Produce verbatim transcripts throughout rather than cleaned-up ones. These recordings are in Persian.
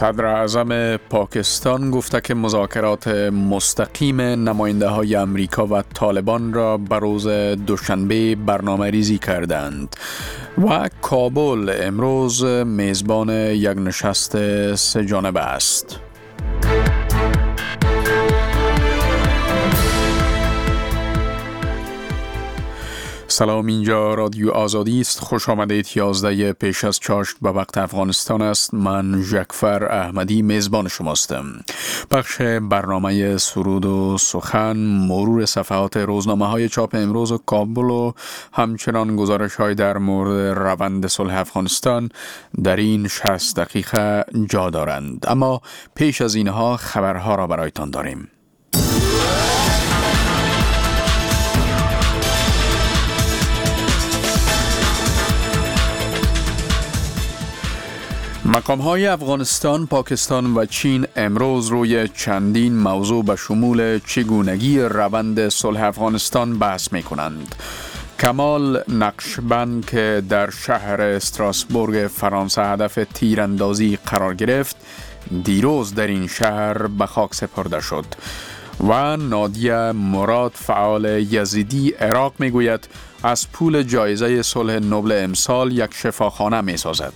صدر اعظم پاکستان گفته که مذاکرات مستقیم نماینده های امریکا و طالبان را به روز دوشنبه برنامه ریزی کردند و کابل امروز میزبان یک نشست سه جانبه است. سلام، اینجا رادیو آزادی است. خوش آمدید. یازده پیش از چاشت به وقت افغانستان است. من جعفر احمدی میزبان شماستم. بخش برنامه سرود و سخن، مرور صفحات روزنامه های چاپ امروز و کابل و همچنان گزارش های در مورد روند صلح افغانستان در این شصت دقیقه جا دارند. اما پیش از اینها خبرها را برایتان داریم. مقام‌های افغانستان، پاکستان و چین امروز روی چندین موضوع به شمول چگونگی روند صلح افغانستان بحث می‌کنند. کمال نقشبند که در شهر استراسبورگ فرانسه هدف تیراندازی قرار گرفت، دیروز در این شهر به خاک سپرده شد. و نادیه مراد، فعال یزیدی عراق، می‌گوید از پول جایزه صلح نوبل امسال یک شفاخانه می‌سازد.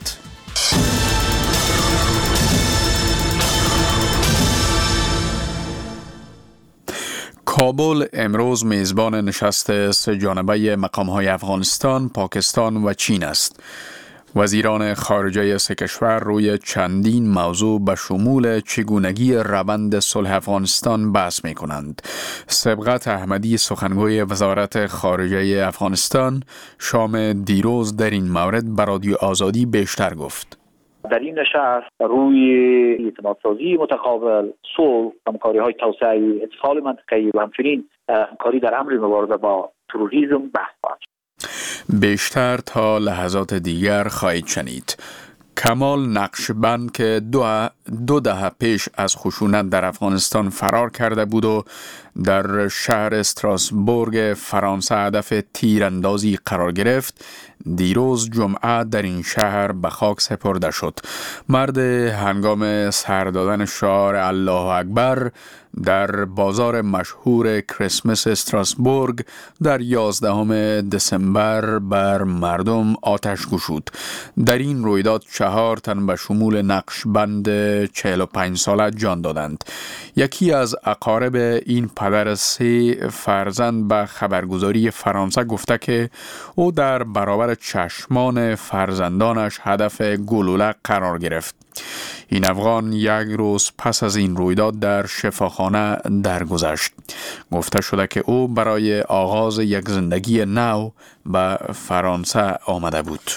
کابل امروز میزبان نشست سه جانبه مقام‌های افغانستان، پاکستان و چین است. وزیران خارجه سه کشور روی چندین موضوع به شمول چگونگی روند صلح افغانستان بحث می‌کنند. سبقت احمدی، سخنگوی وزارت خارجه افغانستان، شام دیروز در این مورد به رادیو آزادی بیشتر گفت. در این نشست روی اعتمادسازی متقابل، صلح، همکاری‌های توسعه اتفاق منطقه‌ای و همچنین همکاری در امر مبارزه با تروریسم بحث خواهد شد. بیشتر تا لحظات دیگر خواهید شنید. کمال نقشبند که دو, دو دهه پیش از خشونت در افغانستان فرار کرده بود و در شهر استراسبورگ فرانسه هدف تیراندازی قرار گرفت، دیروز جمعه در این شهر به خاک سپرده شد. مرد هنگام سر دادن شعار الله اکبر در بازار مشهور کریسمس استراسبورگ در یازدهم دسامبر بر مردم آتش گشود. در این رویداد چهار تن به شمول نقشبند چهل و پنج ساله جان دادند. یکی از اقارب این پدر سه فرزند به خبرگزاری فرانسه گفته که او در برابر چشمان فرزندانش هدف گلوله قرار گرفت. این افغان یک روز پس از این رویداد در شفاخانه درگذشت. گفته شده که او برای آغاز یک زندگی نو به فرانسه آمده بود.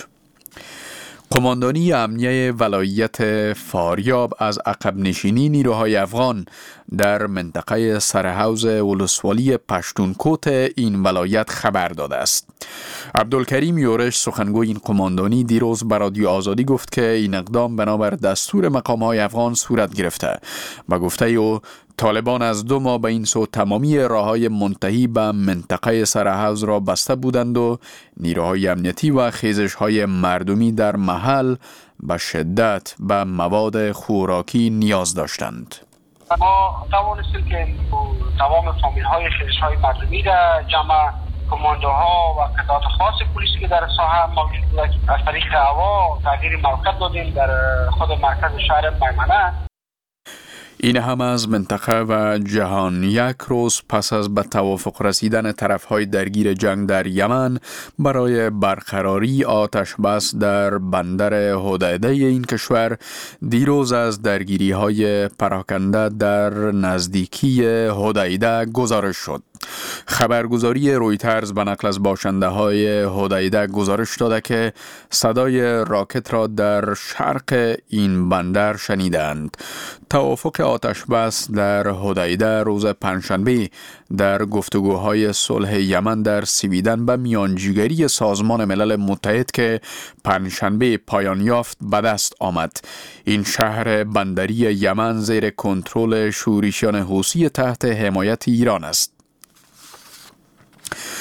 قماندانی امنیه ولایت فاریاب از عقب نشینی نیروهای افغان در منطقه سرحوض ولسوالی پشتونکوت این ولایت خبر داده است. عبدالکریم یورش، سخنگوی این قماندانی، دیروز به رادیو آزادی گفت که این اقدام بنابر دستور مقام‌های افغان صورت گرفته و گفته او طالبان از دو ماه به این سو تمامی راه‌های منتهی به منطقه سرحوض را بسته بودند و نیروهای امنیتی و خیزش‌های مردمی در محل به شدت به مواد خوراکی نیاز داشتند. ما توانستیم که تمام فامیل‌های خیزش‌های مردمی را جمع کماندوها و قطعات خاص پلیسی که در ساحه موجود بود از طریق هوا تغییر موقعیت دادیم در خود مرکز شهر میمنه. این هم از منطقه و جهان. یک روز پس از به توافق رسیدن طرف‌های درگیر جنگ در یمن برای برقراری آتش بس در بندر حدیده این کشور، دیروز از درگیری‌های پراکنده در نزدیکی حدیده گزارش شد. خبرگزاری رویترز به نقل از باشنده های حدیده گزارش داده که صدای راکت را در شرق این بندر شنیدند. توافق آتش بس در حدیده روز پنجشنبه در گفتگوهای صلح یمن در سویدن به میانجیگری سازمان ملل متحد که پنجشنبه پایان یافت به دست آمد. این شهر بندری یمن زیر کنترل شورشیان حوثی تحت حمایت ایران است.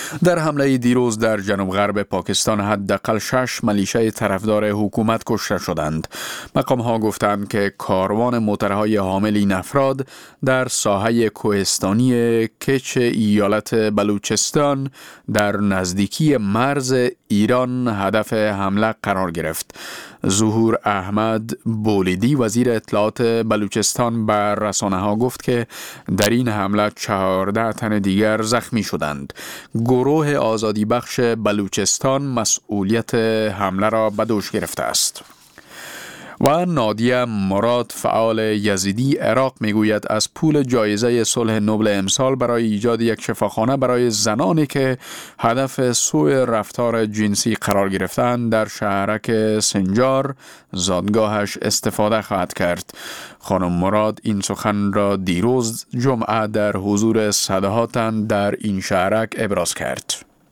در حمله دیروز در جنوب غرب پاکستان حداقل شش ملیشه طرفدار حکومت کشته شدند. مقام ها گفتند که کاروان موترهای حامل این افراد در ساحه کوهستانی کچ ایالت بلوچستان در نزدیکی مرز ایران هدف حمله قرار گرفت. ظهور احمد بولیدی وزیر اطلاعات بلوچستان به رسانه ها گفت که در این حمله چهارده تن دیگر زخمی شدند. گروه آزادی بخش بلوچستان مسئولیت حمله را به دوش گرفته است. و نادیه مراد فعال یزیدی عراق میگوید از پول جایزه صلح نوبل امسال برای ایجاد یک شفاخانه برای زنانی که هدف سوء رفتار جنسی قرار گرفتند در شهرک سنجار زادگاهش استفاده خواهد کرد. خانم مراد این سخن را دیروز جمعه در حضور صدها تن در این شهرک ابراز کرد.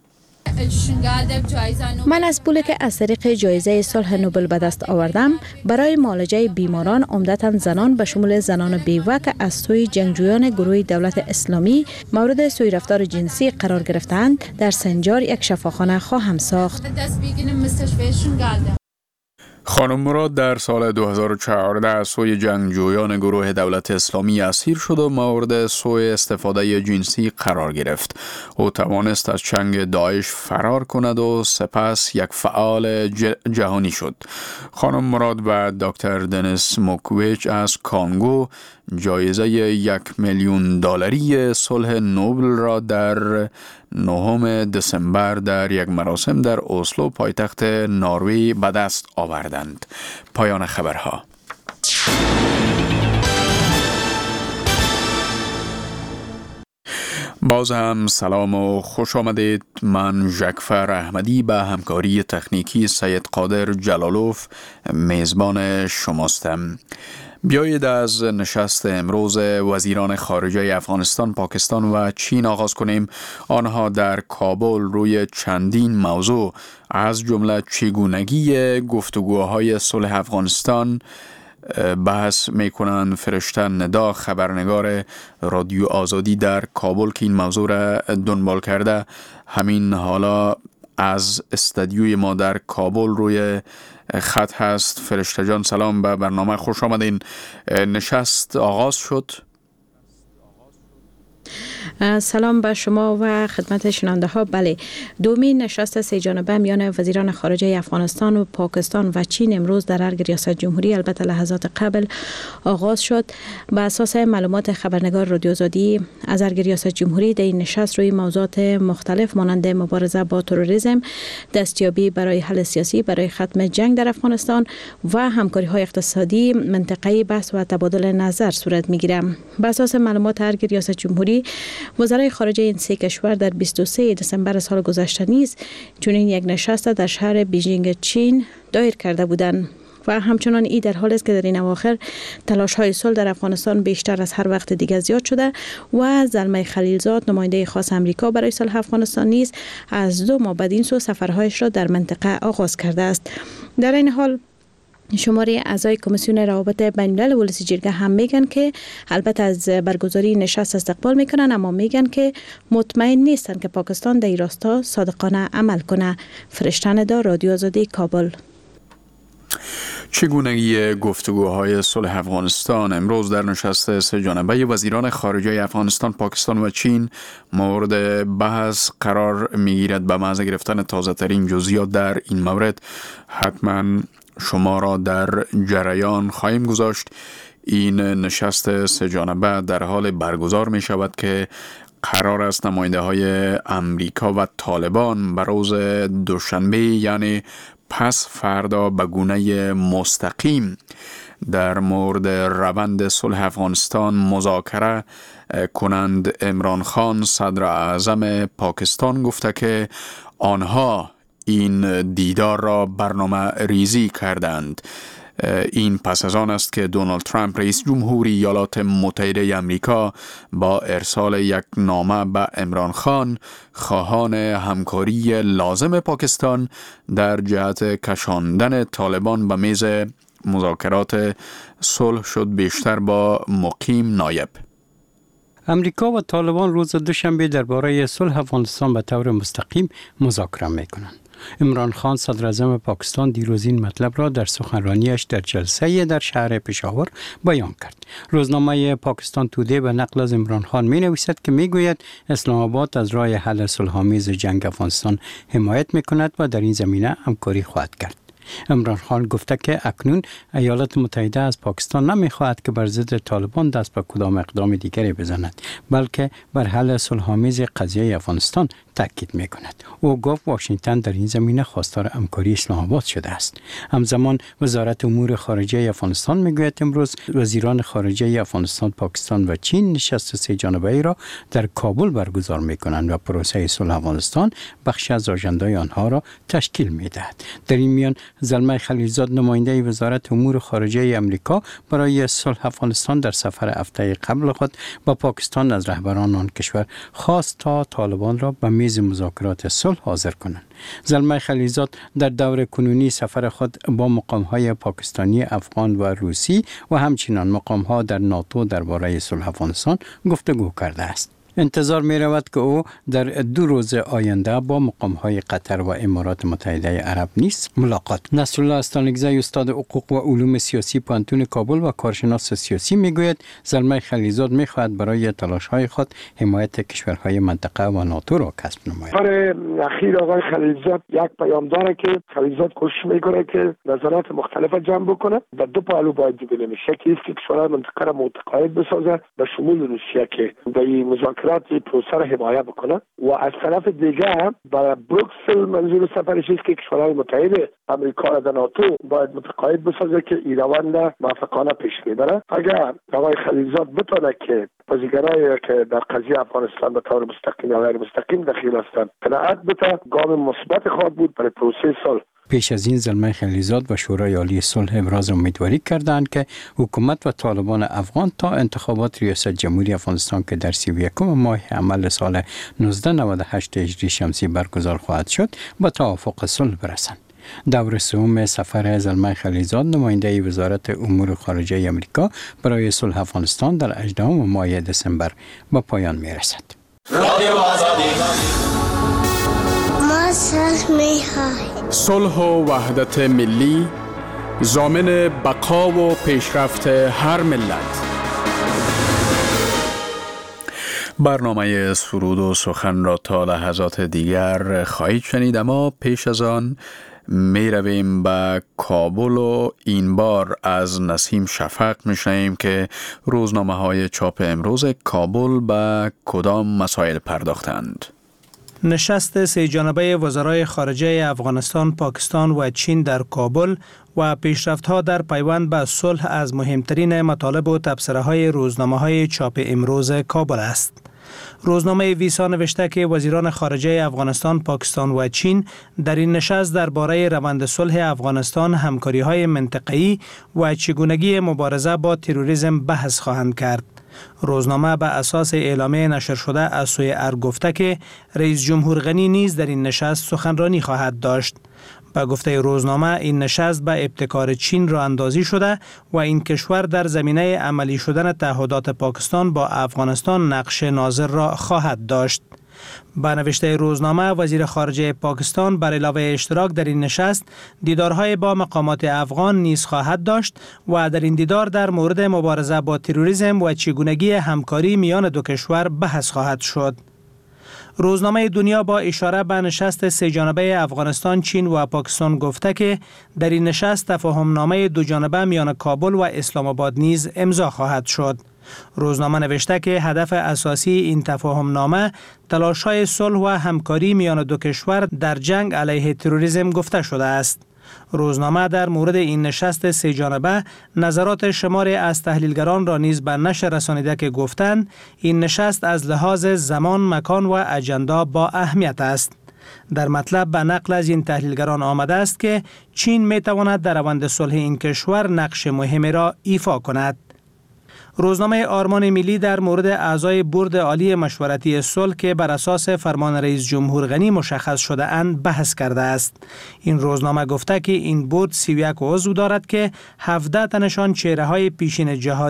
من از پولی که از طریق جایزه صلح نوبل به دست آوردم برای معالجه بیماران عمدتاً زنان به شمول زنان بیوه که از سوی جنگجویان گروه دولت اسلامی مورد سوء رفتار جنسی قرار گرفتند در سنجار یک شفاخانه خواهم ساخت. خانم مراد در سال دو هزار و چهارده از سوی جنگجویان گروه دولت اسلامی اسیر شد و مورد سوء استفاده جنسی قرار گرفت. او توانست از چنگ داعش فرار کند و سپس یک فعال جهانی شد. خانم مراد و دکتر دنیس موکویچ از کانگو جایزه یک میلیون دلاری صلح نوبل را در نهم دسامبر در یک مراسم در اسلو پایتخت نروژ به دست آوردند. پایان خبرها. باز هم سلام و خوش آمدید. من جعفر احمدی به همکاری تکنیکی سید قادر جلالوف میزبان شماستم. بیایید از نشست امروز وزیران خارجه افغانستان، پاکستان و چین آغاز کنیم. آنها در کابل روی چندین موضوع از جمله چگونگی گفتگوهای صلح افغانستان بحث میکنند. فرشته ندا خبرنگار رادیو آزادی در کابل که این موضوع را دنبال کرده همین حالا از استودیوی ما در کابل روی خط هست. فرشته جان سلام، به برنامه خوش آمدین. نشست آغاز شد. سلام به شما و خدمت شنونده ها. بله، دومین نشست سه جانبه میان وزیران خارجه افغانستان و پاکستان و چین امروز در ارگ ریاست جمهوری البته لحظات قبل آغاز شد. به اساس معلومات خبرنگار رادیو آزادی از ارگ ریاست جمهوری در این نشست روی موضوعات مختلف مانند مبارزه با تروریسم، دستیابی برای حل سیاسی برای ختم جنگ در افغانستان و همکاری های اقتصادی منطقه‌ای بحث و تبادل نظر صورت میگیره. به اساس معلومات ارگ ریاست جمهوری وزرای خارجه این سه کشور در بیست و سوم دسامبر سال گذشته نیز چنین یک نشست در شهر بیجینگ چین دایر کرده بودند و همچنان ای در حال است که در این اواخر تلاش های صلح در افغانستان بیشتر از هر وقت دیگر زیاد شده و زلمه خلیلزاد نماینده خاص امریکا برای صلح افغانستان نیز از دو ماه بعد این سو سفرهایش را در منطقه آغاز کرده است. در این حال شماره اعضای کمیسیون روابط بین الملل ولسی جرگه هم میگن که البته از برگزاری نشست استقبال میکنن، اما میگن که مطمئن نیستن که پاکستان در این راستا صادقانه عمل کنه. فرشته ندا، رادیو آزادی، کابل. چگونگی گفتگوهای صلح افغانستان امروز در نشست سه جانبه وزیران خارجه افغانستان، پاکستان و چین مورد بحث قرار میگیرد. به محض گرفتن تازه ترین جزئیات در این مورد حتما شما را در جریان خواهیم گذاشت. این نشست سه جانبه در حال برگزار می شود که قرار است نماینده های امریکا و طالبان به روز دوشنبه یعنی پس فردا به گونه مستقیم در مورد روند صلح افغانستان مذاکره کنند. عمران خان صدر اعظم پاکستان گفته که آنها این دیدار را برنامه ریزی کردند. این پس از آن است که دونالد ترامپ رئیس جمهوری ایالات متحده آمریکا با ارسال یک نامه به عمران خان خواهان همکاری لازم پاکستان در جهت کشاندن طالبان به میز مذاکرات صلح شد بیشتر با مقیم نایب. امریکا و طالبان روز دوشنبه درباره صلح افغانستان به طور مستقیم مذاکره میکنند. عمران خان صدر اعظم پاکستان دیروز این مطلب را در سخنرانیش در جلسه در شهر پشاور بیان کرد. روزنامه پاکستان تودی به نقل از عمران خان می نویسد که می گوید اسلام آباد از راه حل صلح‌آمیز جنگ افغانستان حمایت می کند و در این زمینه همکاری خواهد کرد. عمران خان گفته که اکنون ایالات متحده از پاکستان نمیخواهد که بر ضد طالبان دست به کدام اقدام دیگری بزند، بلکه بر حل صلح‌آمیز قضیه افغانستان تاکید میکند. او گفت واشنگتن در این زمینه خواستار همکاری اسلام آباد شده است. همزمان وزارت امور خارجه افغانستان میگوید امروز وزیران خارجه افغانستان، پاکستان و چین نشست سه جانبه‌ای را در کابل برگزار میکنند و پروسه صلح افغانستان بخش از آژاندای آنها را تشکیل میدهد. در این میان زلمه خلیلزاد نماینده وزارت امور خارجه امریکا برای صلح افغانستان در سفر هفته قبل خود با پاکستان از رهبران آن کشور خواست تا طالبان را به میز مذاکرات صلح حاضر کنند. زلمه خلیلزاد در دور کنونی سفر خود با مقام‌های پاکستانی، افغان و روسی و همچنین مقام‌ها در ناتو درباره صلح افغانستان گفتگو کرده است. انتظار می رود که او در دو روز آینده با مقام‌های قطر و امارات متحده عرب نیز ملاقات. نصرالله استانکزی استاد حقوق و علوم سیاسی پانتون کابل و کارشناس سیاسی میگوید زلمه خلیلزاد میخواهد برای تلاش‌های خود حمایت کشورهای منطقه و ناتو را کسب نماید. برای اخیر آقای خلیلزاد یک پیام داره که خلیلزاد کوشش میکنه که نظرات مختلف جمع بکنه و دو پهلو باید دیده میشه که است که کشورهای منطقه را متقاعد بسازه به شمول روسیه که در مذاکرات پروسه را حمایت بکنه و از طرف دیگه برای بروکسل منظور سفرش است که کشورهای متحد امریکا و ناتو باید متقاعد بسازه که این روند موافقانه پیش میبره. اگر آقای خلیلزاد بتونه که بازیگرایی که در قضیه افغانستان به طور مستقیم یا غیر مستقیم دخیل هستند قناعت بده، گام مثبت خواهد بود برای پروسه صلح. پیش از این زلمه خلیلزاد و شورای عالی صلح ابراز امیدواری کردند که حکومت و طالبان افغان تا انتخابات ریاست جمهوری افغانستان که در سی و یکم ماه عمل سال نوزده نود و هشت هجری شمسی برگزار خواهد شد به توافق صلح برسند. دور سوم سفر زلمه خلیلزاد نماینده وزارت امور خارجه امریکا برای صلح افغانستان در هجدهم ماه دسامبر به پایان می رسد. صلح و وحدت ملی ضامن بقا و پیشرفت هر ملت. برنامه سرود و سخن را تا لحظات دیگر خواهید شنید، اما پیش از آن می رویم به کابل و این بار از نسیم شفق می شنویم که روزنامه های چاپ امروز کابل به کدام مسائل پرداختند. نشست سه جانبه وزرای خارجه افغانستان، پاکستان و چین در کابل و پیشرفت‌ها در پیوند به صلح از مهمترین مطالب و تبصره‌های روزنامه‌های چاپ امروز کابل است. روزنامه ویسا نوشته که وزیران خارجه افغانستان، پاکستان و چین در این نشست درباره روند صلح افغانستان، همکاری‌های منطقه‌ای و چگونگی مبارزه با تروریسم بحث خواهند کرد. روزنامه به اساس اعلامیه نشر شده از سوی ارگ گفته که رئیس جمهور غنی نیز در این نشست سخنرانی خواهد داشت. به گفته روزنامه این نشست به ابتکار چین راه اندازی شده و این کشور در زمینه عملی شدن تعهدات پاکستان با افغانستان نقش ناظر را خواهد داشت. به نوشته روزنامه وزیر خارجه پاکستان بر علاوه اشتراک در این نشست دیدارهای با مقامات افغان نیز خواهد داشت و در این دیدار در مورد مبارزه با تروریسم و چگونگی همکاری میان دو کشور بحث خواهد شد. روزنامه دنیا با اشاره به نشست سه جانبه افغانستان، چین و پاکستان گفته که در این نشست تفاهمنامه دو جانبه میان کابل و اسلام آباد نیز امضا خواهد شد. روزنامه نوشته که هدف اساسی این تفاهمنامه تلاش‌های صلح و همکاری میان دو کشور در جنگ علیه تروریسم گفته شده است. روزنامه در مورد این نشست سه جانبه نظرات شماری از تحلیلگران را نیز به نشر رسانیده که گفتند این نشست از لحاظ زمان، مکان و اجندا با اهمیت است. در مطلب به نقل از این تحلیلگران آمده است که چین می تواند در روند صلح این کشور نقش مهمی را ایفا کند. روزنامه آرمان ملی در مورد اعضای بورد عالی مشورتی صلح که بر اساس فرمان رئیس جمهور غنی مشخص شده اند بحث کرده است. این روزنامه گفته که این بورد سی و یک عضو دارد که هفده تنشان چهره‌های پیشین جهاد